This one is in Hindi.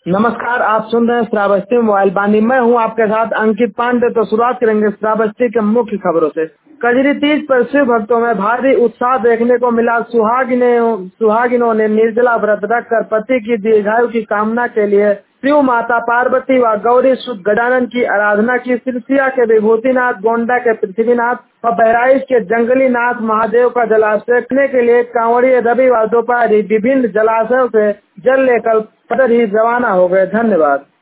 नमस्कार, आप सुन रहे हैं श्रावस्ती मोबाइल बानी। मैं हूं आपके साथ अंकित पांडे। तो शुरुआत करेंगे श्रावस्ती के मुख्य खबरों से। कजरी तीज पर शिव भक्तों में भारी उत्साह देखने को मिला। सुहागिनों ने निर्जला व्रत रखकर पति की दीर्घायु की कामना के लिए शिव माता पार्वती व गौरी सुत गजानन की आराधना की। सिरसिया के विभूतिनाथ, गोंडा के पृथ्वीनाथ और बहराइच के जंगली नाथ महादेव का जलाभिषेक करने के लिए कांवड़िए रविवार दोपहर विभिन्न जलाशयों से जल लेकर पैदल ही रवाना हो गए। धन्यवाद।